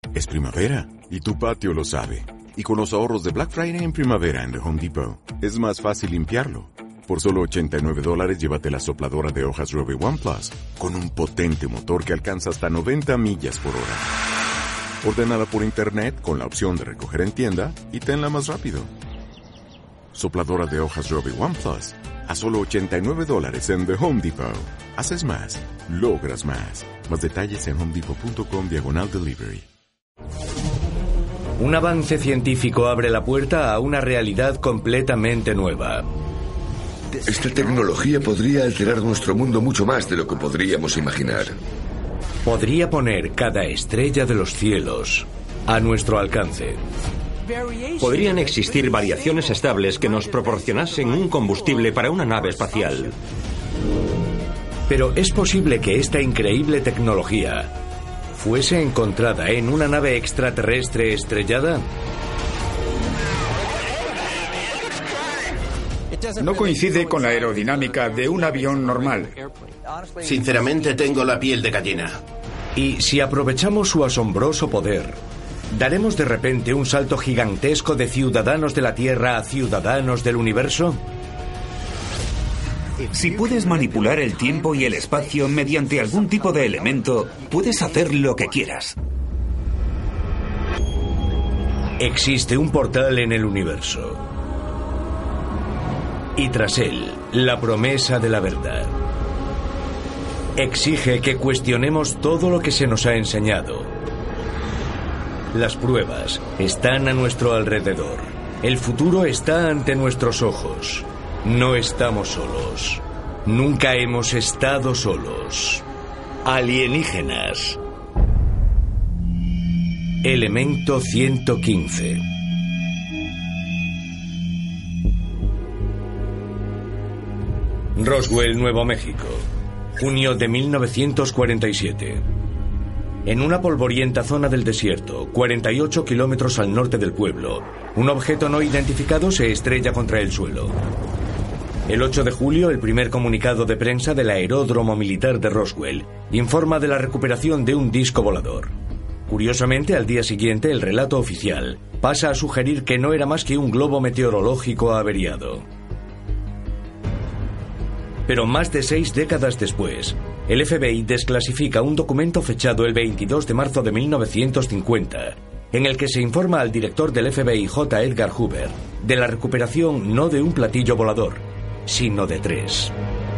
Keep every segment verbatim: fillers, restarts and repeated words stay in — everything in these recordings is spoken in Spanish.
Es primavera y tu patio lo sabe. Y con los ahorros de Black Friday en primavera en The Home Depot, es más fácil limpiarlo. Por solo ochenta y nueve dólares, llévate la sopladora de hojas Robe One Plus, con un potente motor que alcanza hasta noventa millas por hora. Ordénala por internet con la opción de recoger en tienda y tenla más rápido. Sopladora de hojas Robe One Plus, a solo ochenta y nueve dólares en The Home Depot. Haces más, logras más. Más detalles en homedepot.com diagonal delivery. Un avance científico abre la puerta a una realidad completamente nueva. Esta tecnología podría alterar nuestro mundo mucho más de lo que podríamos imaginar. Podría poner cada estrella de los cielos a nuestro alcance. Podrían existir variaciones estables que nos proporcionasen un combustible para una nave espacial. Pero ¿es posible que esta increíble tecnología fuese encontrada en una nave extraterrestre estrellada? No coincide con la aerodinámica de un avión normal. Sinceramente, tengo la piel de gallina. Y si aprovechamos su asombroso poder, ¿daremos de repente un salto gigantesco de ciudadanos de la Tierra a ciudadanos del universo? Si puedes manipular el tiempo y el espacio mediante algún tipo de elemento, puedes hacer lo que quieras. Existe un portal en el universo. Y tras él, la promesa de la verdad. Exige que cuestionemos todo lo que se nos ha enseñado. Las pruebas están a nuestro alrededor. El futuro está ante nuestros ojos. No estamos solos. Nunca hemos estado solos. Alienígenas. Elemento ciento quince. Roswell, Nuevo México. Junio de mil novecientos cuarenta y siete. En una polvorienta zona del desierto, cuarenta y ocho kilómetros al norte del pueblo, un objeto no identificado se estrella contra el suelo. El ocho de julio, el primer comunicado de prensa del aeródromo militar de Roswell informa de la recuperación de un disco volador. Curiosamente, al día siguiente, el relato oficial pasa a sugerir que no era más que un globo meteorológico averiado. Pero más de seis décadas después, el F B I desclasifica un documento fechado el veintidós de marzo de mil novecientos cincuenta, en el que se informa al director del F B I, J. Edgar Hoover, de la recuperación no de un platillo volador, sino de tres.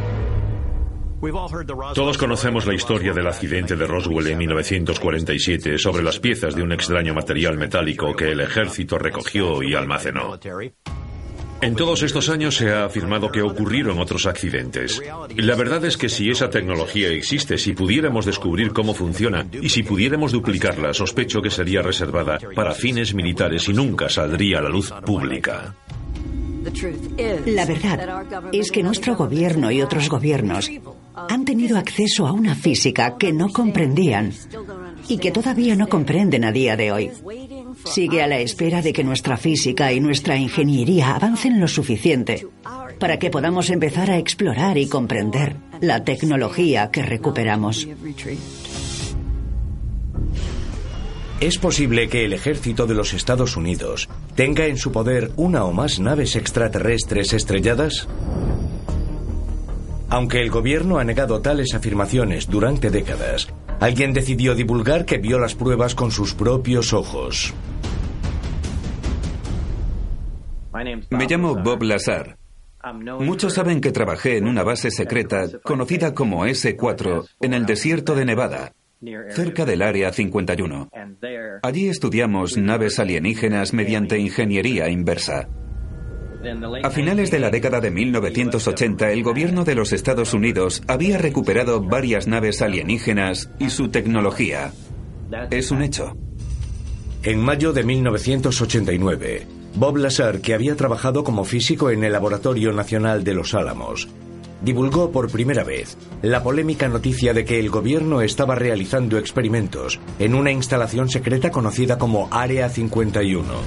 Todos conocemos la historia del accidente de Roswell en mil novecientos cuarenta y siete sobre las piezas de un extraño material metálico que el ejército recogió y almacenó. En todos estos años se ha afirmado que ocurrieron otros accidentes. La verdad es que si esa tecnología existe, si pudiéramos descubrir cómo funciona y si pudiéramos duplicarla, sospecho que sería reservada para fines militares y nunca saldría a la luz pública. La verdad es que nuestro gobierno y otros gobiernos han tenido acceso a una física que no comprendían y que todavía no comprenden a día de hoy. Sigue a la espera de que nuestra física y nuestra ingeniería avancen lo suficiente para que podamos empezar a explorar y comprender la tecnología que recuperamos. ¿Es posible que el ejército de los Estados Unidos tenga en su poder una o más naves extraterrestres estrelladas? Aunque el gobierno ha negado tales afirmaciones durante décadas, alguien decidió divulgar que vio las pruebas con sus propios ojos. Me llamo Bob Lazar. Muchos saben que trabajé en una base secreta conocida como ese cuatro en el desierto de Nevada, cerca del Área cincuenta y uno. Allí estudiamos naves alienígenas mediante ingeniería inversa. A finales de la década de mil novecientos ochenta, el gobierno de los Estados Unidos había recuperado varias naves alienígenas y su tecnología. Es un hecho. En mayo de mil novecientos ochenta y nueve, Bob Lazar, que había trabajado como físico en el Laboratorio Nacional de Los Álamos, divulgó por primera vez la polémica noticia de que el gobierno estaba realizando experimentos en una instalación secreta conocida como Área cincuenta y uno.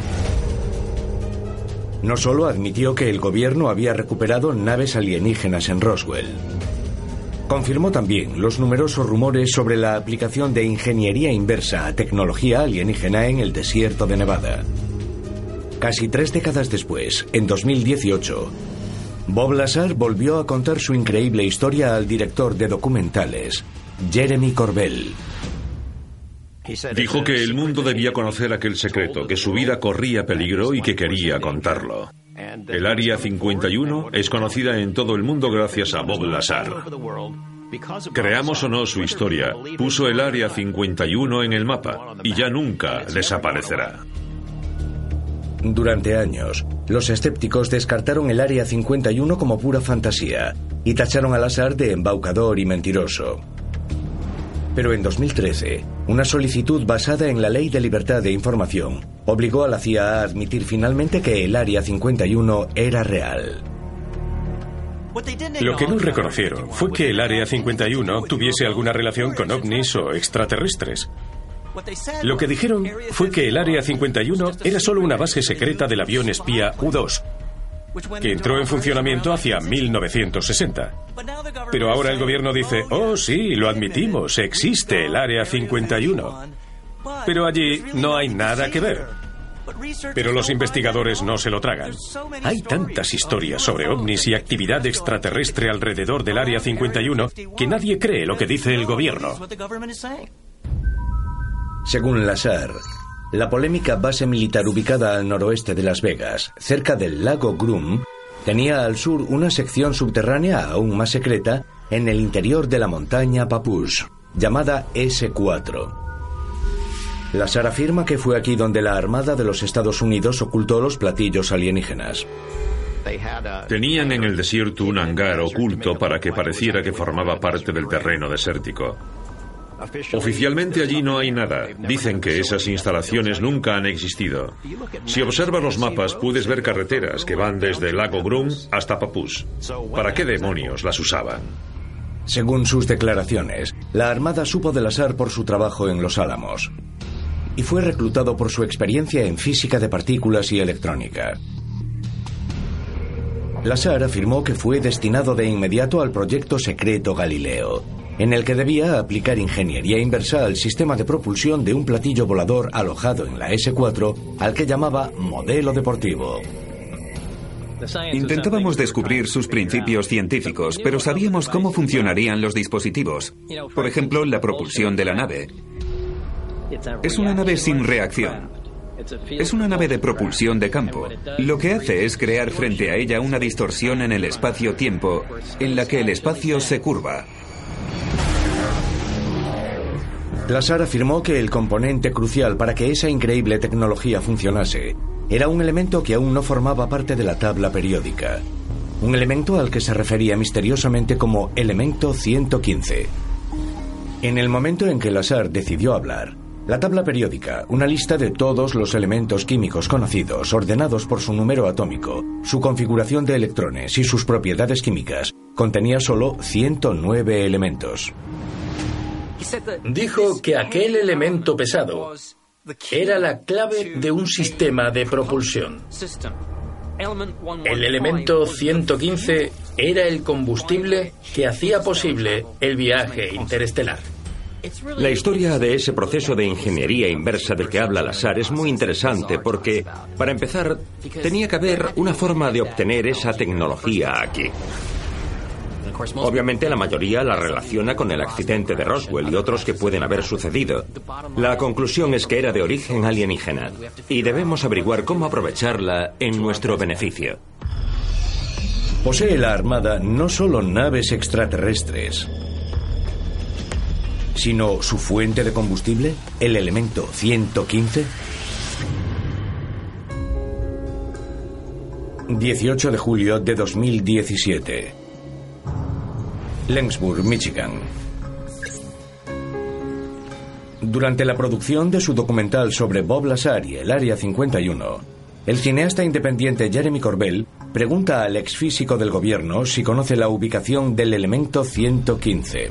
No solo admitió que el gobierno había recuperado naves alienígenas en Roswell. confirmó también los numerosos rumores sobre la aplicación de ingeniería inversa a tecnología alienígena en el desierto de Nevada. Casi tres décadas después, en dos mil dieciocho, Bob Lazar volvió a contar su increíble historia al director de documentales, Jeremy Corbell. Dijo que el mundo debía conocer aquel secreto, que su vida corría peligro y que quería contarlo. El Área cincuenta y uno es conocida en todo el mundo gracias a Bob Lazar. Creamos o no su historia, puso el Área cincuenta y uno en el mapa y ya nunca desaparecerá. Durante años, los escépticos descartaron el Área cincuenta y uno como pura fantasía y tacharon a Lazar de embaucador y mentiroso. Pero en dos mil trece, una solicitud basada en la Ley de Libertad de Información obligó a la C I A a admitir finalmente que el Área cincuenta y uno era real. Lo que no reconocieron fue que el Área cincuenta y uno tuviese alguna relación con ovnis o extraterrestres. Lo que dijeron fue que el Área cincuenta y uno era solo una base secreta del avión espía U dos, que entró en funcionamiento hacia mil novecientos sesenta. Pero ahora el gobierno dice, oh sí, lo admitimos, existe el Área cincuenta y uno. Pero allí no hay nada que ver. Pero los investigadores no se lo tragan. Hay tantas historias sobre ovnis y actividad extraterrestre alrededor del Área cincuenta y uno que nadie cree lo que dice el gobierno. Según Lazar, la polémica base militar ubicada al noroeste de Las Vegas, cerca del lago Groom, tenía al sur una sección subterránea aún más secreta en el interior de la montaña Papoose, llamada ese cuatro. Lazar afirma que fue aquí donde la Armada de los Estados Unidos ocultó los platillos alienígenas. Tenían en el desierto un hangar oculto para que pareciera que formaba parte del terreno desértico. Oficialmente allí no hay nada. Dicen que esas instalaciones nunca han existido. Si observas los mapas puedes ver carreteras que van desde el lago Groom hasta Papoose. ¿Para qué demonios las usaban? Según sus declaraciones, la Armada supo de Lazar por su trabajo en Los Álamos y fue reclutado por su experiencia en física de partículas y electrónica. Lazar afirmó que fue destinado de inmediato al proyecto secreto Galileo, en el que debía aplicar ingeniería inversa al sistema de propulsión de un platillo volador alojado en la ese cuatro, al que llamaba modelo deportivo. Intentábamos descubrir sus principios científicos, pero sabíamos cómo funcionarían los dispositivos. Por ejemplo, la propulsión de la nave. Es una nave sin reacción. Es una nave de propulsión de campo. Lo que hace es crear frente a ella una distorsión en el espacio-tiempo, en la que el espacio se curva. Lazar afirmó que el componente crucial para que esa increíble tecnología funcionase era un elemento que aún no formaba parte de la tabla periódica. Un elemento al que se refería misteriosamente como elemento ciento quince. En el momento en que Lazar decidió hablar, la tabla periódica, una lista de todos los elementos químicos conocidos, ordenados por su número atómico, su configuración de electrones y sus propiedades químicas, contenía solo ciento nueve elementos. Dijo que aquel elemento pesado era la clave de un sistema de propulsión. El elemento ciento quince era el combustible que hacía posible el viaje interestelar. La historia de ese proceso de ingeniería inversa del que habla Lazar es muy interesante porque, para empezar, tenía que haber una forma de obtener esa tecnología aquí. Obviamente la mayoría la relaciona con el accidente de Roswell y otros que pueden haber sucedido. La conclusión es que era de origen alienígena y debemos averiguar cómo aprovecharla en nuestro beneficio. Posee la Armada no solo naves extraterrestres, sino su fuente de combustible, el elemento ciento quince. dieciocho de julio de dos mil diecisiete. Lensburg, Michigan. Durante la producción de su documental sobre Bob Lazar y el Área cincuenta y uno, el cineasta independiente Jeremy Corbell pregunta al exfísico del gobierno si conoce la ubicación del elemento ciento quince.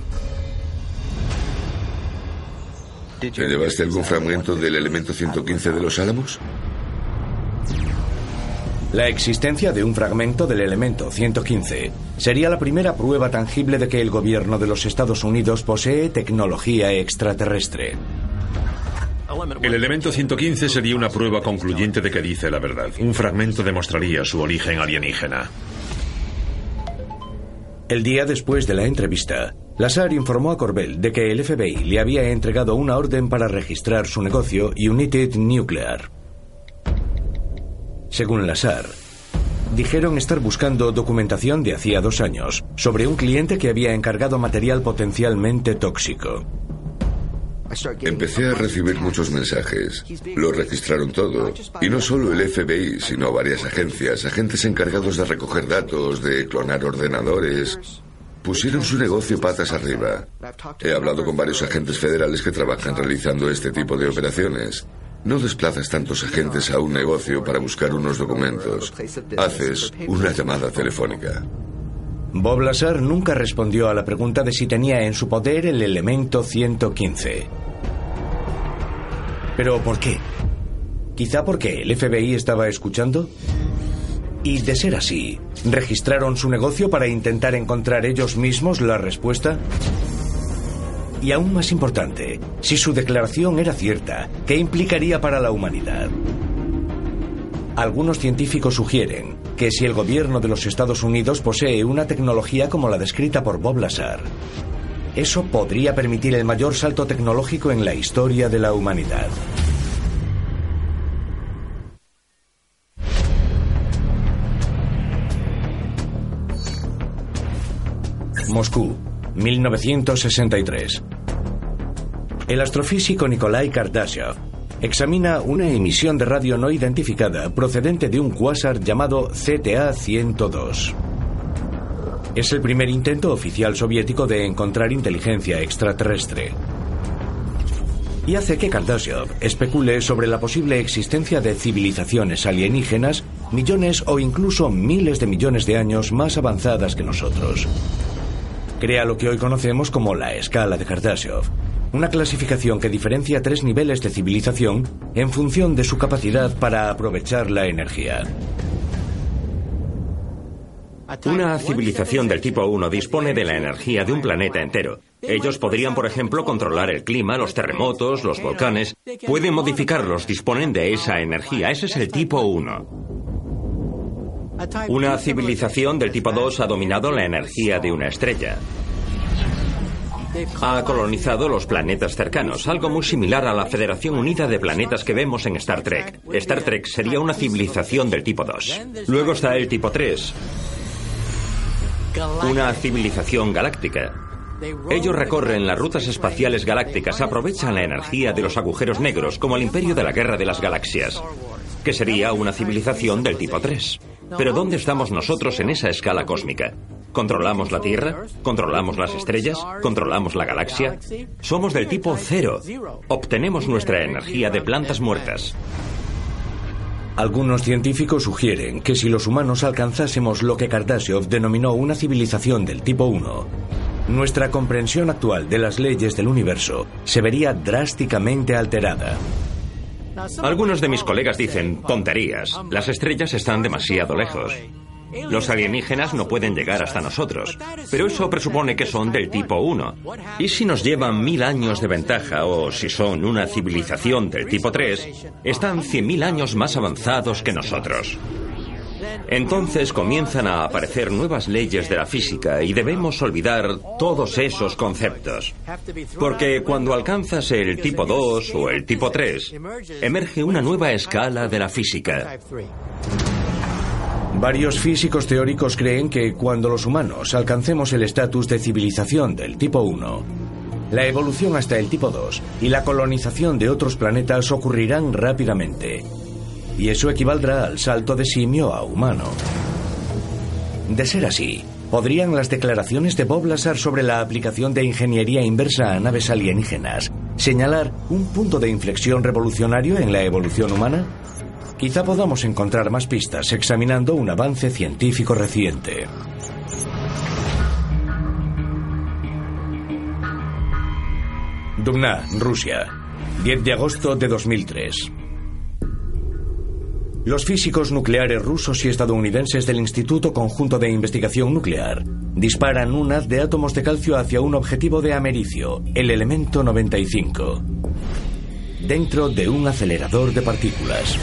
¿Te llevaste algún fragmento del elemento ciento quince de Los Álamos? La existencia de un fragmento del elemento ciento quince sería la primera prueba tangible de que el gobierno de los Estados Unidos posee tecnología extraterrestre. El elemento ciento quince sería una prueba concluyente de que dice la verdad. Un fragmento demostraría su origen alienígena. El día después de la entrevista, Lazar informó a Corbell de que el F B I le había entregado una orden para registrar su negocio United Nuclear. Según Lazar, dijeron estar buscando documentación de hacía dos años sobre un cliente que había encargado material potencialmente tóxico. Empecé a recibir muchos mensajes. Lo registraron todo. Y no solo el F B I, sino varias agencias, agentes encargados de recoger datos, de clonar ordenadores. Pusieron su negocio patas arriba. He hablado con varios agentes federales que trabajan realizando este tipo de operaciones. No desplazas tantos agentes a un negocio para buscar unos documentos. Haces una llamada telefónica. Bob Lazar nunca respondió a la pregunta de si tenía en su poder el elemento ciento quince. ¿Pero por qué? ¿Quizá porque el F B I estaba escuchando? Y de ser así, ¿registraron su negocio para intentar encontrar ellos mismos la respuesta? Y aún más importante, si su declaración era cierta, ¿qué implicaría para la humanidad? Algunos científicos sugieren que si el gobierno de los Estados Unidos posee una tecnología como la descrita por Bob Lazar, eso podría permitir el mayor salto tecnológico en la historia de la humanidad. Moscú, mil novecientos sesenta y tres. El astrofísico Nikolai Kardashev examina una emisión de radio no identificada procedente de un cuásar llamado Z T A ciento dos. Es el primer intento oficial soviético de encontrar inteligencia extraterrestre. Y hace que Kardashev especule sobre la posible existencia de civilizaciones alienígenas millones o incluso miles de millones de años más avanzadas que nosotros. Crea lo que hoy conocemos como la escala de Kardashev, una clasificación que diferencia tres niveles de civilización en función de su capacidad para aprovechar la energía. Una civilización del tipo uno dispone de la energía de un planeta entero. Ellos podrían, por ejemplo, controlar el clima, los terremotos, los volcanes. Pueden modificarlos, disponen de esa energía. Ese es el tipo uno. Una civilización del tipo dos ha dominado la energía de una estrella. Ha colonizado los planetas cercanos, algo muy similar a la Federación Unida de Planetas que vemos en Star Trek. Star Trek sería una civilización del tipo dos. Luego está el tipo tres, una civilización galáctica. Ellos recorren las rutas espaciales galácticas, aprovechan la energía de los agujeros negros, como el Imperio de la Guerra de las Galaxias, que sería una civilización del tipo tres. Pero ¿dónde estamos nosotros en esa escala cósmica? ¿Controlamos la Tierra? ¿Controlamos las estrellas? ¿Controlamos la galaxia? Somos del tipo cero. Obtenemos nuestra energía de plantas muertas. Algunos científicos sugieren que si los humanos alcanzásemos lo que Kardashev denominó una civilización del tipo uno, nuestra comprensión actual de las leyes del universo se vería drásticamente alterada. Algunos de mis colegas dicen tonterías. Las estrellas están demasiado lejos. Los alienígenas no pueden llegar hasta nosotros, pero eso presupone que son del tipo uno. ¿Y si nos llevan mil años de ventaja o si son una civilización del tipo tres, están cien mil años más avanzados que nosotros? Entonces comienzan a aparecer nuevas leyes de la física y debemos olvidar todos esos conceptos. Porque cuando alcanzas el tipo dos o el tipo tres, emerge una nueva escala de la física. Varios físicos teóricos creen que cuando los humanos alcancemos el estatus de civilización del tipo uno, la evolución hasta el tipo dos y la colonización de otros planetas ocurrirán rápidamente. Y eso equivaldrá al salto de simio a humano. De ser así, ¿podrían las declaraciones de Bob Lazar sobre la aplicación de ingeniería inversa a naves alienígenas señalar un punto de inflexión revolucionario en la evolución humana? Quizá podamos encontrar más pistas examinando un avance científico reciente. Dubna, Rusia, diez de agosto de dos mil tres. Los físicos nucleares rusos y estadounidenses del Instituto Conjunto de Investigación Nuclear disparan un haz de átomos de calcio hacia un objetivo de americio, el elemento noventa y cinco, dentro de un acelerador de partículas.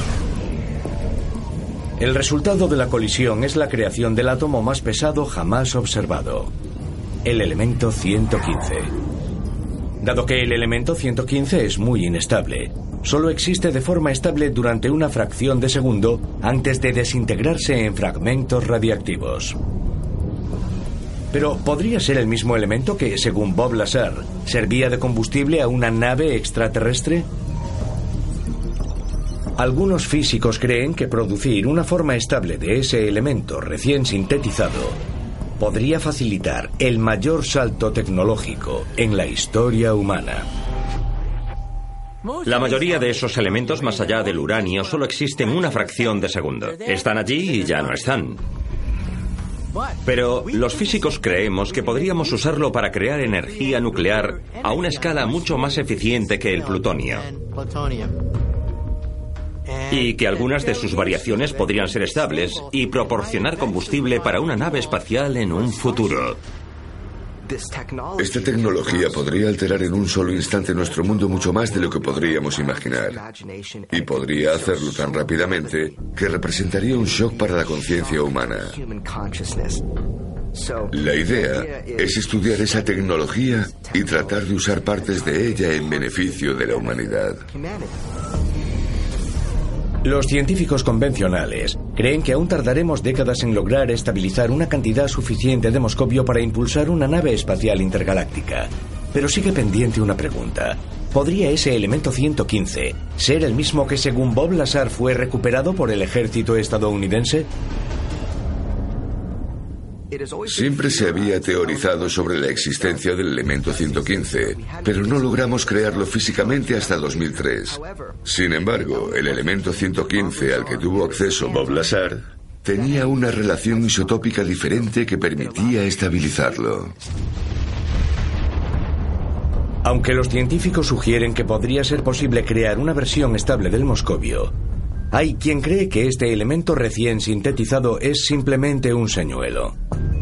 El resultado de la colisión es la creación del átomo más pesado jamás observado, el elemento ciento quince. Dado que el elemento ciento quince es muy inestable, solo existe de forma estable durante una fracción de segundo antes de desintegrarse en fragmentos radiactivos. Pero ¿podría ser el mismo elemento que, según Bob Lazar, servía de combustible a una nave extraterrestre? Algunos físicos creen que producir una forma estable de ese elemento recién sintetizado podría facilitar el mayor salto tecnológico en la historia humana. La mayoría de esos elementos, más allá del uranio, solo existen una fracción de segundo. Están allí y ya no están. Pero los físicos creemos que podríamos usarlo para crear energía nuclear a una escala mucho más eficiente que el plutonio. Y que algunas de sus variaciones podrían ser estables y proporcionar combustible para una nave espacial en un futuro. Esta tecnología podría alterar en un solo instante nuestro mundo mucho más de lo que podríamos imaginar. Y podría hacerlo tan rápidamente que representaría un shock para la conciencia humana. La idea es estudiar esa tecnología y tratar de usar partes de ella en beneficio de la humanidad. Los científicos convencionales creen que aún tardaremos décadas en lograr estabilizar una cantidad suficiente de moscovio para impulsar una nave espacial intergaláctica. Pero sigue pendiente una pregunta. ¿Podría ese elemento ciento quince ser el mismo que, según Bob Lazar, fue recuperado por el ejército estadounidense? Siempre se había teorizado sobre la existencia del elemento ciento quince, pero no logramos crearlo físicamente hasta dos mil tres. Sin embargo, el elemento ciento quince al que tuvo acceso Bob Lazar tenía una relación isotópica diferente que permitía estabilizarlo. Aunque los científicos sugieren que podría ser posible crear una versión estable del moscovio, hay quien cree que este elemento recién sintetizado es simplemente un señuelo.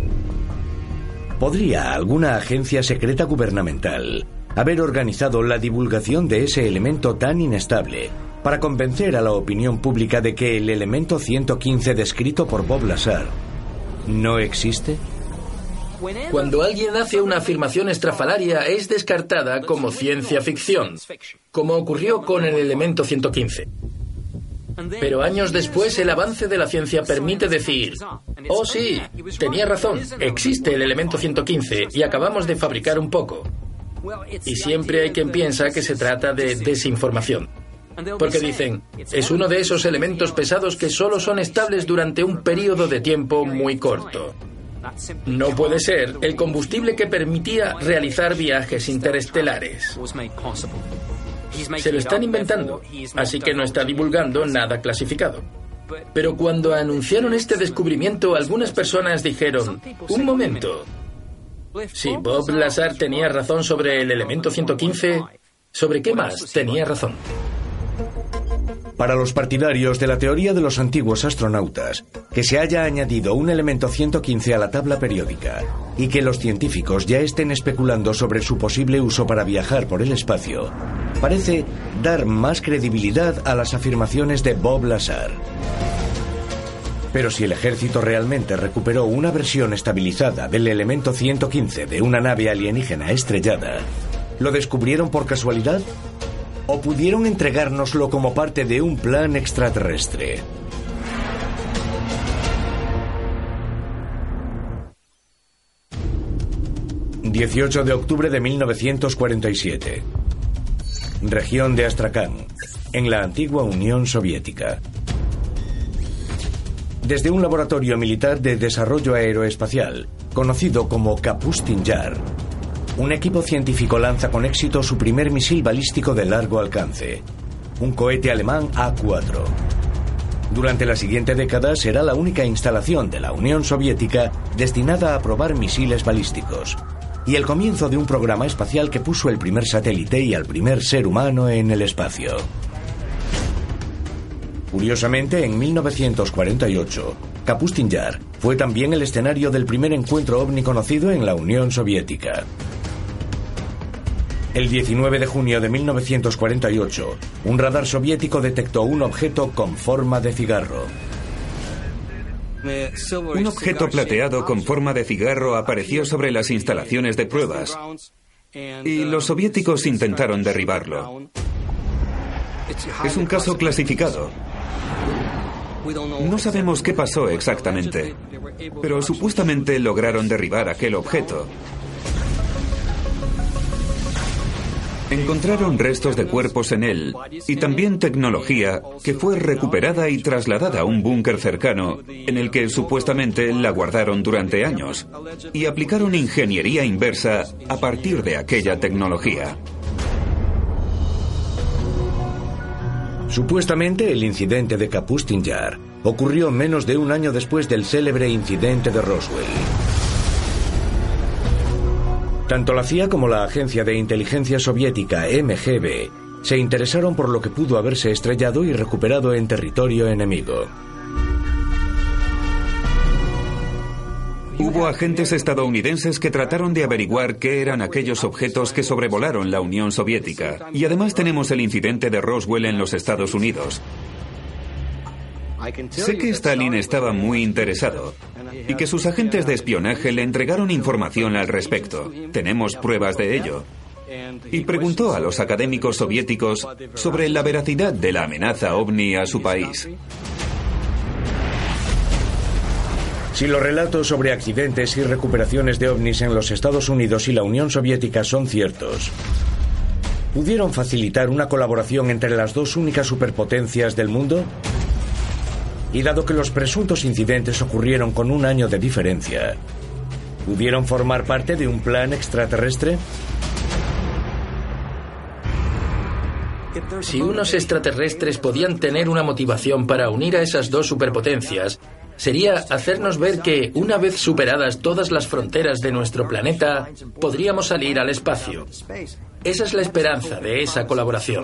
¿Podría alguna agencia secreta gubernamental haber organizado la divulgación de ese elemento tan inestable para convencer a la opinión pública de que el elemento ciento quince descrito por Bob Lazar no existe? Cuando alguien hace una afirmación estrafalaria, es descartada como ciencia ficción, como ocurrió con el elemento ciento quince. Pero años después, el avance de la ciencia permite decir: oh sí, tenía razón, existe el elemento ciento quince y acabamos de fabricar un poco. Y siempre hay quien piensa que se trata de desinformación. Porque dicen, es uno de esos elementos pesados que solo son estables durante un periodo de tiempo muy corto. No puede ser el combustible que permitía realizar viajes interestelares. Se lo están inventando, así que no está divulgando nada clasificado. Pero cuando anunciaron este descubrimiento, algunas personas dijeron, un momento, si Bob Lazar tenía razón sobre el elemento ciento quince, ¿sobre qué más tenía razón? Para los partidarios de la teoría de los antiguos astronautas, que se haya añadido un elemento ciento quince a la tabla periódica y que los científicos ya estén especulando sobre su posible uso para viajar por el espacio, parece dar más credibilidad a las afirmaciones de Bob Lazar. Pero si el ejército realmente recuperó una versión estabilizada del elemento ciento quince de una nave alienígena estrellada, ¿lo descubrieron por casualidad? ¿O pudieron entregárnoslo como parte de un plan extraterrestre? dieciocho de octubre de mil novecientos cuarenta y siete. Región de Astrakán, en la antigua Unión Soviética. Desde un laboratorio militar de desarrollo aeroespacial, conocido como Kapustin Yar, un equipo científico lanza con éxito su primer misil balístico de largo alcance, un cohete alemán A cuatro. Durante la siguiente década será la única instalación de la Unión Soviética destinada a probar misiles balísticos, y el comienzo de un programa espacial que puso el primer satélite y al primer ser humano en el espacio. Curiosamente, en mil novecientos cuarenta y ocho, Kapustin Yar fue también el escenario del primer encuentro ovni conocido en la Unión Soviética. El diecinueve de junio de mil novecientos cuarenta y ocho, un radar soviético detectó un objeto con forma de cigarro. Un objeto plateado con forma de cigarro apareció sobre las instalaciones de pruebas y los soviéticos intentaron derribarlo. Es un caso clasificado. No sabemos qué pasó exactamente, pero supuestamente lograron derribar aquel objeto. Encontraron restos de cuerpos en él y también tecnología que fue recuperada y trasladada a un búnker cercano en el que supuestamente la guardaron durante años y aplicaron ingeniería inversa a partir de aquella tecnología. Supuestamente el incidente de Kapustin Yar ocurrió menos de un año después del célebre incidente de Roswell. Tanto la C I A como la agencia de inteligencia soviética M G B se interesaron por lo que pudo haberse estrellado y recuperado en territorio enemigo. Hubo agentes estadounidenses que trataron de averiguar qué eran aquellos objetos que sobrevolaron la Unión Soviética. Y además tenemos el incidente de Roswell en los Estados Unidos. Sé que Stalin estaba muy interesado y que sus agentes de espionaje le entregaron información al respecto. Tenemos pruebas de ello. Y preguntó a los académicos soviéticos sobre la veracidad de la amenaza ovni a su país. Si los relatos sobre accidentes y recuperaciones de ovnis en los Estados Unidos y la Unión Soviética son ciertos, ¿pudieron facilitar una colaboración entre las dos únicas superpotencias del mundo? Y dado que los presuntos incidentes ocurrieron con un año de diferencia, ¿pudieron formar parte de un plan extraterrestre? Si unos extraterrestres podían tener una motivación para unir a esas dos superpotencias, sería hacernos ver que, una vez superadas todas las fronteras de nuestro planeta, podríamos salir al espacio. Esa es la esperanza de esa colaboración.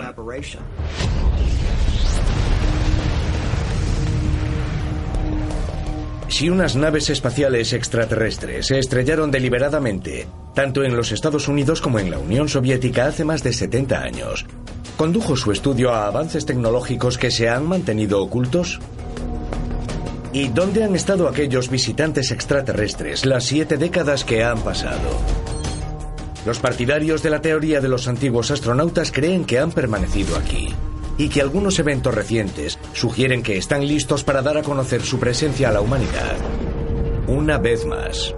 Si unas naves espaciales extraterrestres se estrellaron deliberadamente, tanto en los Estados Unidos como en la Unión Soviética hace más de setenta años, ¿condujo su estudio a avances tecnológicos que se han mantenido ocultos? ¿Y dónde han estado aquellos visitantes extraterrestres las siete décadas que han pasado? Los partidarios de la teoría de los antiguos astronautas creen que han permanecido aquí y que algunos eventos recientes sugieren que están listos para dar a conocer su presencia a la humanidad. Una vez más.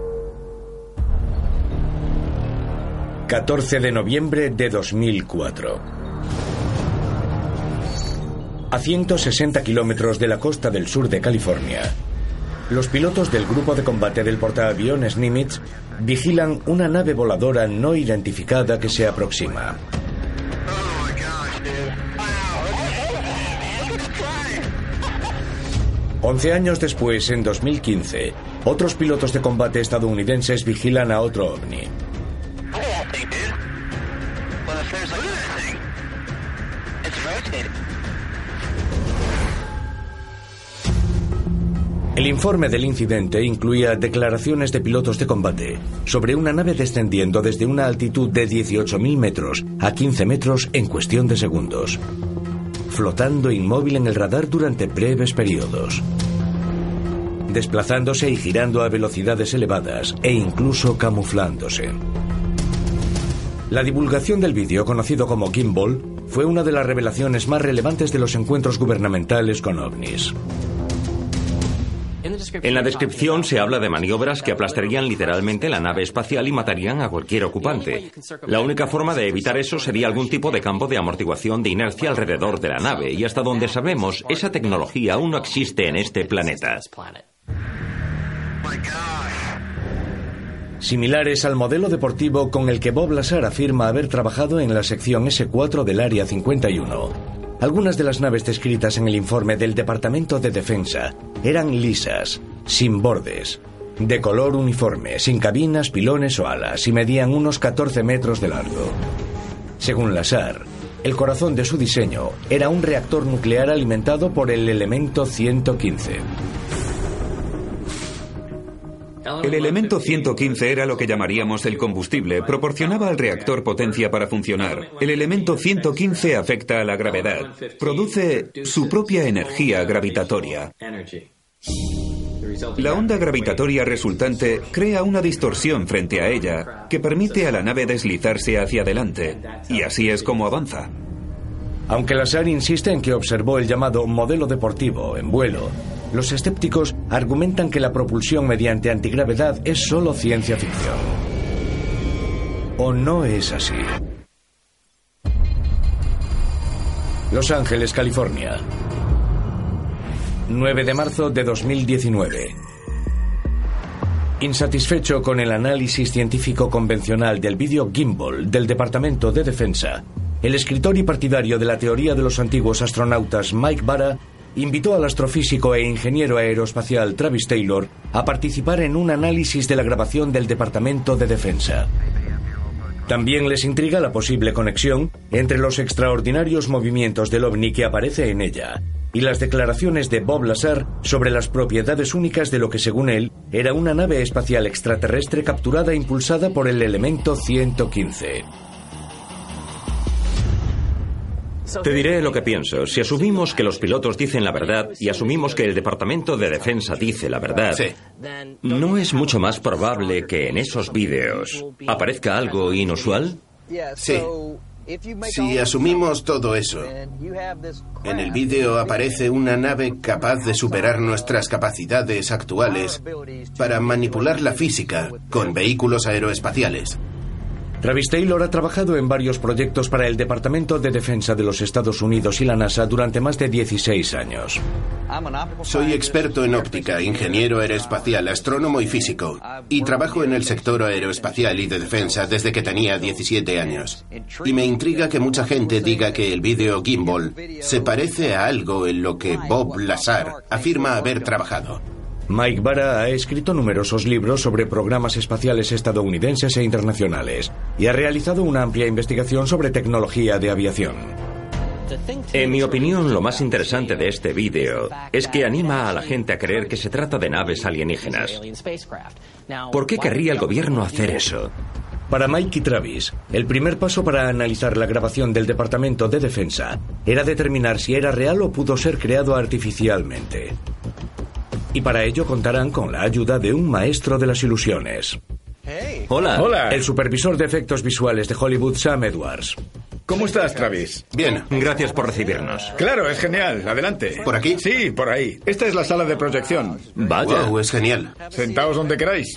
catorce de noviembre de dos mil cuatro. A ciento sesenta kilómetros de la costa del sur de California, los pilotos del grupo de combate del portaaviones Nimitz vigilan una nave voladora no identificada que se aproxima. Once años después, en dos mil quince, otros pilotos de combate estadounidenses vigilan a otro ovni. El informe del incidente incluía declaraciones de pilotos de combate sobre una nave descendiendo desde una altitud de dieciocho mil metros a quince metros en cuestión de segundos, flotando inmóvil en el radar durante breves periodos, desplazándose y girando a velocidades elevadas e incluso camuflándose. La divulgación del vídeo, conocido como Gimbal, fue una de las revelaciones más relevantes de los encuentros gubernamentales con ovnis. En la descripción se habla de maniobras que aplastarían literalmente la nave espacial y matarían a cualquier ocupante. La única forma de evitar eso sería algún tipo de campo de amortiguación de inercia alrededor de la nave, y hasta donde sabemos, esa tecnología aún no existe en este planeta. Similares al modelo deportivo con el que Bob Lazar afirma haber trabajado en la sección ese cuatro del Área cincuenta y uno. Algunas de las naves descritas en el informe del Departamento de Defensa eran lisas, sin bordes, de color uniforme, sin cabinas, pilones o alas, y medían unos catorce metros de largo. Según Lazar, El corazón de su diseño era un reactor nuclear alimentado por el elemento ciento quince. El elemento ciento quince era lo que llamaríamos el combustible, proporcionaba al reactor potencia para funcionar. El elemento ciento quince afecta a la gravedad, produce su propia energía gravitatoria. La onda gravitatoria resultante crea una distorsión frente a ella que permite a la nave deslizarse hacia adelante, y así es como avanza. Aunque Lazar insiste en que observó el llamado modelo deportivo en vuelo, los escépticos argumentan que la propulsión mediante antigravedad es solo ciencia ficción. ¿O no es así? Los Ángeles, California. nueve de marzo de dos mil diecinueve. Insatisfecho con el análisis científico convencional del vídeo Gimbal del Departamento de Defensa, el escritor y partidario de la teoría de los antiguos astronautas Mike Bara invitó al astrofísico e ingeniero aeroespacial Travis Taylor a participar en un análisis de la grabación del Departamento de Defensa. También les intriga la posible conexión entre los extraordinarios movimientos del ovni que aparece en ella y las declaraciones de Bob Lazar sobre las propiedades únicas de lo que, según él, era una nave espacial extraterrestre capturada e impulsada por el elemento ciento quince. Te diré lo que pienso. Si asumimos que los pilotos dicen la verdad y asumimos que el Departamento de Defensa dice la verdad, sí. ¿No es mucho más probable que en esos vídeos aparezca algo inusual? Sí. Si asumimos todo eso, en el vídeo aparece una nave capaz de superar nuestras capacidades actuales para manipular la física con vehículos aeroespaciales. Travis Taylor ha trabajado en varios proyectos para el Departamento de Defensa de los Estados Unidos y la NASA durante más de dieciséis años. Soy experto en óptica, ingeniero aeroespacial, astrónomo y físico, y trabajo en el sector aeroespacial y de defensa desde que tenía diecisiete años. Y me intriga que mucha gente diga que el vídeo Gimbal se parece a algo en lo que Bob Lazar afirma haber trabajado. Mike Bara ha escrito numerosos libros sobre programas espaciales estadounidenses e internacionales y ha realizado una amplia investigación sobre tecnología de aviación. En mi opinión, lo más interesante de este vídeo es que anima a la gente a creer que se trata de naves alienígenas. ¿Por qué querría el gobierno hacer eso? Para Mike y Travis, el primer paso para analizar la grabación del Departamento de Defensa era determinar si era real o pudo ser creado artificialmente. Y para ello contarán con la ayuda de un maestro de las ilusiones. Hola. Hola. El supervisor de efectos visuales de Hollywood, Sam Edwards. ¿Cómo estás, Travis? Bien. Gracias por recibirnos. Claro, es genial. Adelante. ¿Por aquí? Sí, por ahí. Esta es la sala de proyección. Vaya. Wow, es genial. Sentaos donde queráis.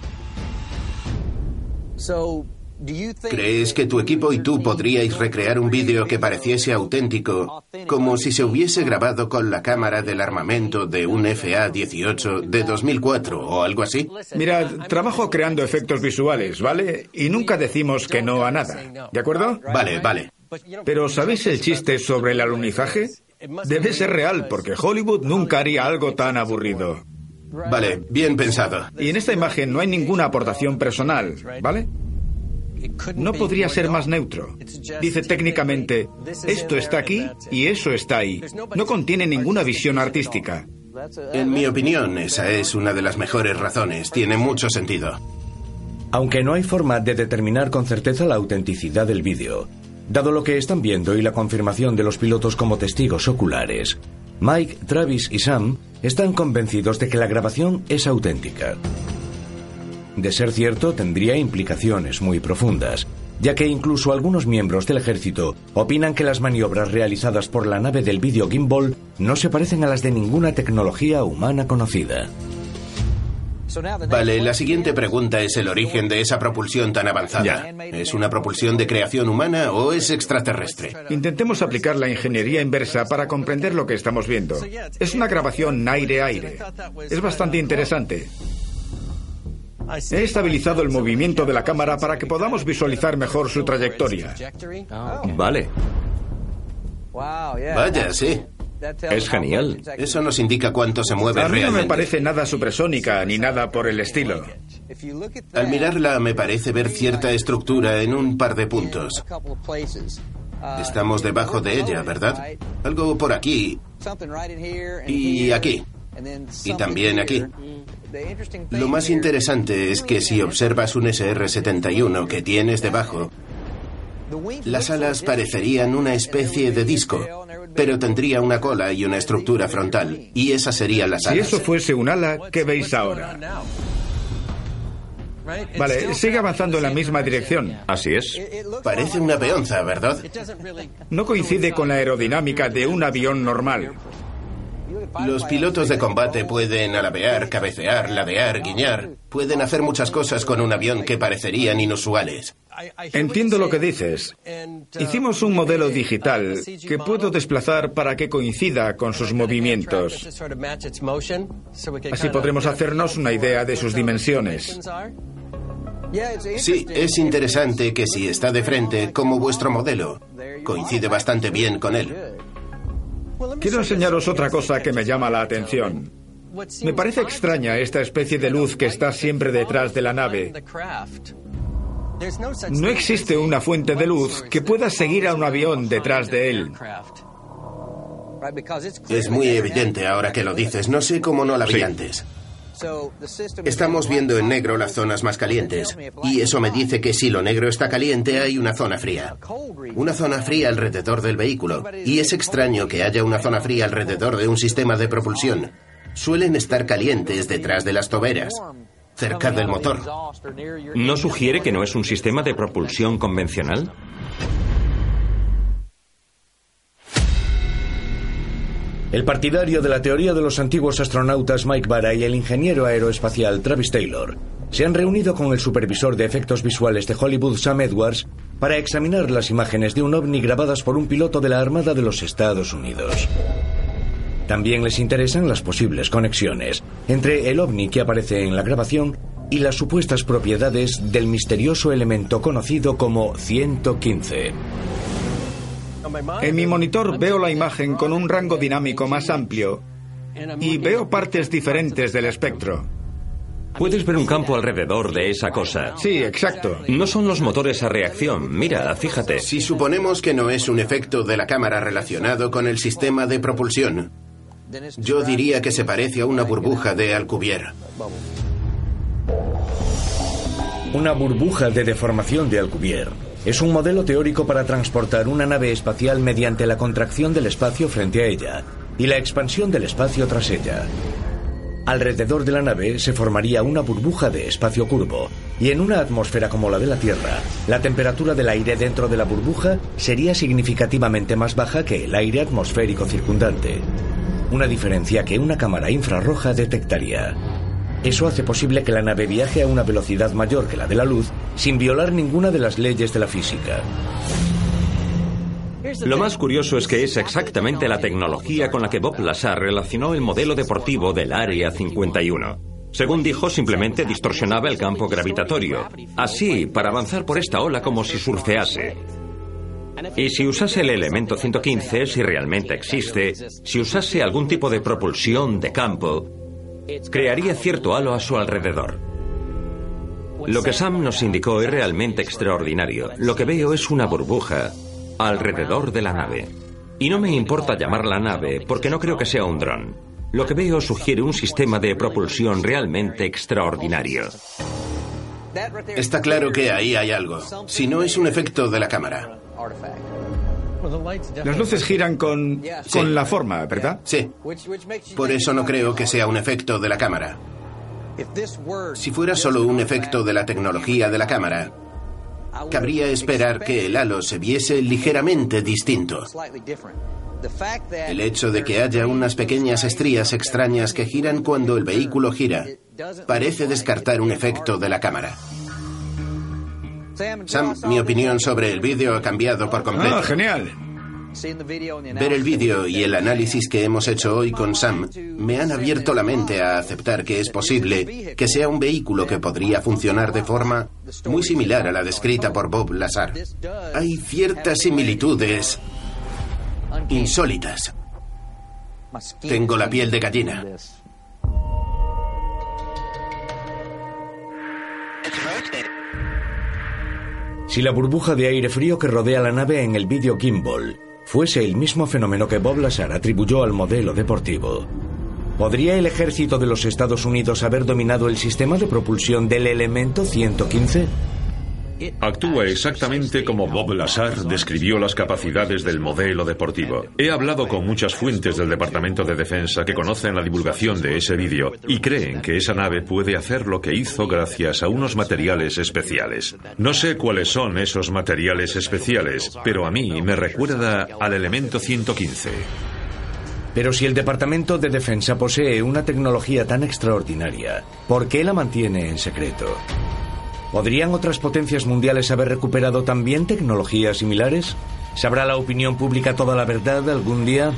¿Crees que tu equipo y tú podríais recrear un vídeo que pareciese auténtico, como si se hubiese grabado con la cámara del armamento de un F A dieciocho de dos mil cuatro o algo así? Mirad, trabajo creando efectos visuales, ¿vale? Y nunca decimos que no a nada. ¿De acuerdo? Vale, vale. Pero ¿sabéis el chiste sobre el alunizaje? Debe ser real, porque Hollywood nunca haría algo tan aburrido. Vale, bien pensado. Y en esta imagen no hay ninguna aportación personal, ¿vale? No podría ser más neutro. Dice técnicamente, esto está aquí y eso está ahí. No contiene ninguna visión artística. En mi opinión, esa es una de las mejores razones. Tiene mucho sentido. Aunque no hay forma de determinar con certeza la autenticidad del vídeo, dado lo que están viendo y la confirmación de los pilotos como testigos oculares, Mike, Travis y Sam están convencidos de que la grabación es auténtica. De ser cierto, tendría implicaciones muy profundas, ya que incluso algunos miembros del ejército opinan que las maniobras realizadas por la nave del vídeo Gimbal no se parecen a las de ninguna tecnología humana conocida. Vale, la siguiente pregunta es el origen de esa propulsión tan avanzada. Ya. ¿Es una propulsión de creación humana o es extraterrestre? Intentemos aplicar la ingeniería inversa para comprender lo que estamos viendo. Es una grabación aire-aire. Es bastante interesante. He estabilizado el movimiento de la cámara para que podamos visualizar mejor su trayectoria. Vale. Vaya, sí. Es genial. Eso nos indica cuánto se mueve A mí no realmente. me parece nada supersónica ni nada por el estilo. Al mirarla me parece ver cierta estructura en un par de puntos. Estamos debajo de ella, ¿verdad? Algo por aquí. Y aquí. Y también aquí. Lo más interesante es que si observas un S R setenta y uno que tienes debajo, las alas parecerían una especie de disco, pero tendría una cola y una estructura frontal, y esas serían las alas. Si eso fuese un ala, ¿qué veis ahora? Vale, sigue avanzando en la misma dirección. Así es. Parece una peonza, ¿verdad? No coincide con la aerodinámica de un avión normal. Los pilotos de combate pueden alabear, cabecear, ladear, guiñar. Pueden hacer muchas cosas con un avión que parecerían inusuales. Entiendo lo que dices. Hicimos un modelo digital que puedo desplazar para que coincida con sus movimientos. Así podremos hacernos una idea de sus dimensiones. Sí, es interesante que si está de frente, como vuestro modelo, coincide bastante bien con él. Quiero enseñaros otra cosa que me llama la atención. Me parece extraña esta especie de luz que está siempre detrás de la nave. No existe una fuente de luz que pueda seguir a un avión detrás de él. Es muy evidente ahora que lo dices. No sé cómo no la vi Sí. antes. Estamos viendo en negro las zonas más calientes, y eso me dice que si lo negro está caliente hay una zona fría. Una zona fría alrededor del vehículo, y es extraño que haya una zona fría alrededor de un sistema de propulsión. Suelen estar calientes detrás de las toberas, cerca del motor. ¿No sugiere que no es un sistema de propulsión convencional? El partidario de la teoría de los antiguos astronautas Mike Bara y el ingeniero aeroespacial Travis Taylor se han reunido con el supervisor de efectos visuales de Hollywood, Sam Edwards, para examinar las imágenes de un ovni grabadas por un piloto de la Armada de los Estados Unidos. También les interesan las posibles conexiones entre el ovni que aparece en la grabación y las supuestas propiedades del misterioso elemento conocido como ciento quince. En mi monitor veo la imagen con un rango dinámico más amplio y veo partes diferentes del espectro. Puedes ver un campo alrededor de esa cosa. Sí, exacto. No son los motores a reacción. Mira, fíjate. Si suponemos que no es un efecto de la cámara relacionado con el sistema de propulsión, yo diría que se parece a una burbuja de Alcubierre. Una burbuja de deformación de Alcubierre es un modelo teórico para transportar una nave espacial mediante la contracción del espacio frente a ella y la expansión del espacio tras ella. Alrededor de la nave se formaría una burbuja de espacio curvo, y en una atmósfera como la de la Tierra, la temperatura del aire dentro de la burbuja sería significativamente más baja que el aire atmosférico circundante. Una diferencia que una cámara infrarroja detectaría. Eso hace posible que la nave viaje a una velocidad mayor que la de la luz, sin violar ninguna de las leyes de la física. Lo más curioso es que es exactamente la tecnología con la que Bob Lazar relacionó el modelo deportivo del Área cincuenta y uno. Según dijo, simplemente distorsionaba el campo gravitatorio. Así, para avanzar por esta ola como si surfease. Y si usase el elemento ciento quince, si realmente existe, si usase algún tipo de propulsión de campo, crearía cierto halo a su alrededor. Lo que Sam nos indicó es realmente extraordinario. Lo que veo es una burbuja alrededor de la nave. Y no me importa llamarla nave porque no creo que sea un dron. Lo que veo sugiere un sistema de propulsión realmente extraordinario. Está claro que ahí hay algo. Si no es un efecto de la cámara. Las luces giran con, Sí. con la forma, ¿verdad? Sí. Por eso no creo que sea un efecto de la cámara. Si fuera solo un efecto de la tecnología de la cámara, cabría esperar que el halo se viese ligeramente distinto. El hecho de que haya unas pequeñas estrías extrañas que giran cuando el vehículo gira parece descartar un efecto de la cámara. Sam, mi opinión sobre el vídeo ha cambiado por completo. Ah, genial. Ver el vídeo y el análisis que hemos hecho hoy con Sam me han abierto la mente a aceptar que es posible que sea un vehículo que podría funcionar de forma muy similar a la descrita por Bob Lazar. Hay ciertas similitudes insólitas. Tengo la piel de gallina. Si la burbuja de aire frío que rodea la nave en el vídeo gimbal fuese el mismo fenómeno que Bob Lazar atribuyó al modelo deportivo, ¿podría el ejército de los Estados Unidos haber dominado el sistema de propulsión del elemento ciento quince? Actúa exactamente como Bob Lazar describió las capacidades del modelo deportivo. He hablado con muchas fuentes del Departamento de Defensa que conocen la divulgación de ese vídeo y creen que esa nave puede hacer lo que hizo gracias a unos materiales especiales. No sé cuáles son esos materiales especiales, pero a mí me recuerda al elemento ciento quince. Pero si el Departamento de Defensa posee una tecnología tan extraordinaria, ¿por qué la mantiene en secreto? ¿Podrían otras potencias mundiales haber recuperado también tecnologías similares? ¿Sabrá la opinión pública toda la verdad algún día?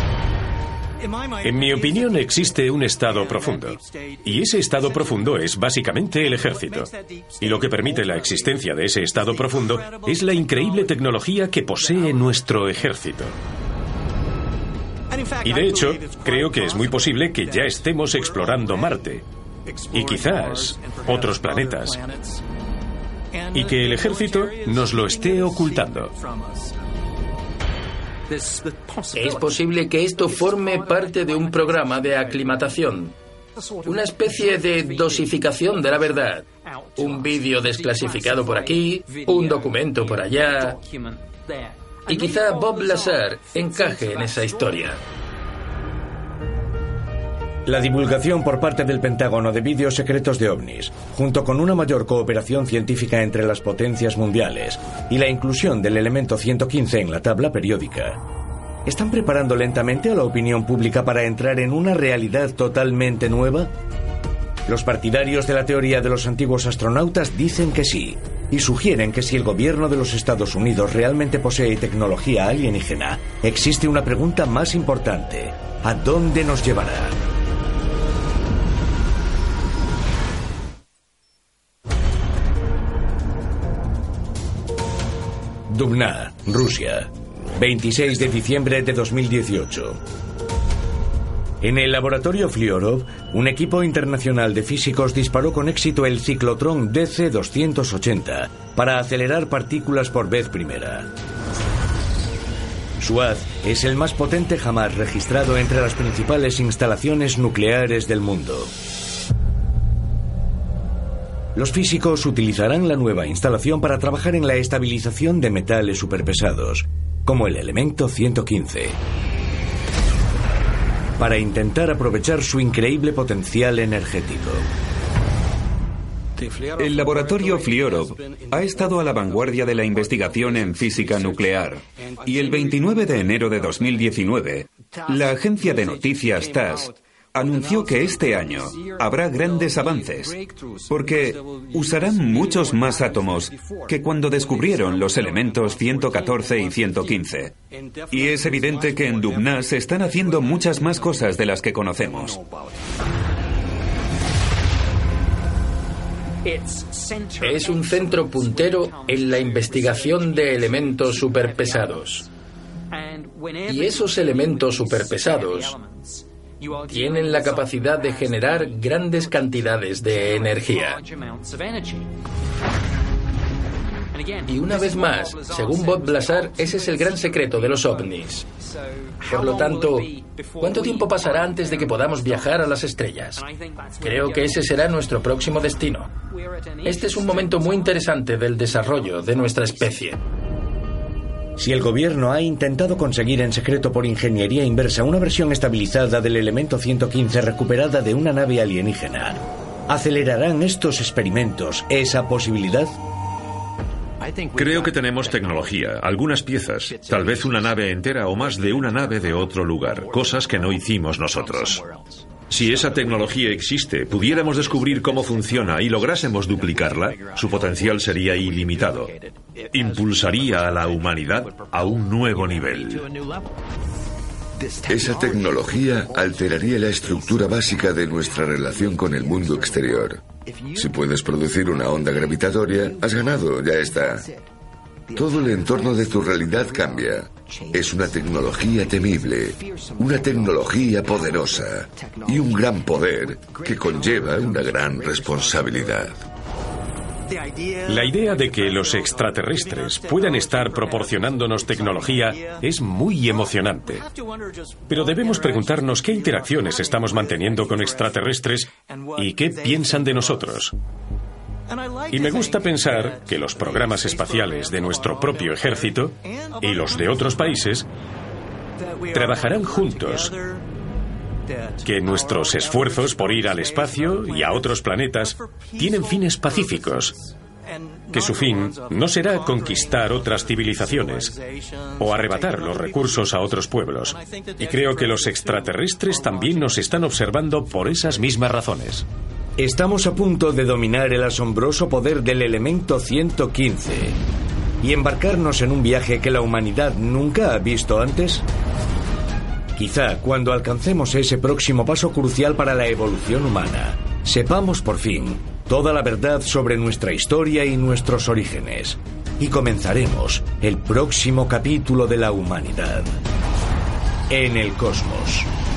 En mi opinión, existe un estado profundo. Y ese estado profundo es básicamente el ejército. Y lo que permite la existencia de ese estado profundo es la increíble tecnología que posee nuestro ejército. Y de hecho, creo que es muy posible que ya estemos explorando Marte. Y quizás otros planetas. Y que el ejército nos lo esté ocultando. Es posible que esto forme parte de un programa de aclimatación. Una especie de dosificación de la verdad. Un vídeo desclasificado por aquí, un documento por allá. Y quizá Bob Lazar encaje en esa historia. La divulgación por parte del Pentágono de vídeos secretos de ovnis, junto con una mayor cooperación científica entre las potencias mundiales y la inclusión del elemento ciento quince en la tabla periódica, ¿están preparando lentamente a la opinión pública para entrar en una realidad totalmente nueva? Los partidarios de la teoría de los antiguos astronautas dicen que sí, y sugieren que si el gobierno de los Estados Unidos realmente posee tecnología alienígena, existe una pregunta más importante: ¿a dónde nos llevará? Dubna, Rusia, veintiséis de diciembre de dos mil dieciocho. En el laboratorio Fliorov, un equipo internacional de físicos disparó con éxito el ciclotrón D C doscientos ochenta para acelerar partículas por vez primera. Su haz es el más potente jamás registrado entre las principales instalaciones nucleares del mundo. Los físicos utilizarán la nueva instalación para trabajar en la estabilización de metales superpesados, como el elemento ciento quince, para intentar aprovechar su increíble potencial energético. El laboratorio Fliorov ha estado a la vanguardia de la investigación en física nuclear y el veintinueve de enero de dos mil diecinueve, la agencia de noticias T A S S anunció que este año habrá grandes avances, porque usarán muchos más átomos que cuando descubrieron los elementos ciento catorce y ciento quince. Y es evidente que en Dubna se están haciendo muchas más cosas de las que conocemos. Es un centro puntero en la investigación de elementos superpesados. Y esos elementos superpesados tienen la capacidad de generar grandes cantidades de energía. Y una vez más, según Bob Lazar, ese es el gran secreto de los ovnis. Por lo tanto, ¿cuánto tiempo pasará antes de que podamos viajar a las estrellas? Creo que ese será nuestro próximo destino. Este es un momento muy interesante del desarrollo de nuestra especie. Si el gobierno ha intentado conseguir en secreto por ingeniería inversa una versión estabilizada del elemento ciento quince recuperada de una nave alienígena, ¿acelerarán estos experimentos esa posibilidad? Creo que tenemos tecnología, algunas piezas, tal vez una nave entera o más de una nave de otro lugar, cosas que no hicimos nosotros. Si esa tecnología existe, pudiéramos descubrir cómo funciona y lográsemos duplicarla, su potencial sería ilimitado. Impulsaría a la humanidad a un nuevo nivel. Esa tecnología alteraría la estructura básica de nuestra relación con el mundo exterior. Si puedes producir una onda gravitatoria, has ganado, ya está. Todo el entorno de tu realidad cambia. Es una tecnología temible, una tecnología poderosa y un gran poder que conlleva una gran responsabilidad. La idea de que los extraterrestres puedan estar proporcionándonos tecnología es muy emocionante. Pero debemos preguntarnos qué interacciones estamos manteniendo con extraterrestres y qué piensan de nosotros. Y me gusta pensar que los programas espaciales de nuestro propio ejército y los de otros países trabajarán juntos, que nuestros esfuerzos por ir al espacio y a otros planetas tienen fines pacíficos, que su fin no será conquistar otras civilizaciones o arrebatar los recursos a otros pueblos. Y creo que los extraterrestres también nos están observando por esas mismas razones. Estamos a punto de dominar el asombroso poder del elemento ciento quince y embarcarnos en un viaje que la humanidad nunca ha visto antes. Quizá cuando alcancemos ese próximo paso crucial para la evolución humana, sepamos por fin toda la verdad sobre nuestra historia y nuestros orígenes, y comenzaremos el próximo capítulo de la humanidad en el cosmos.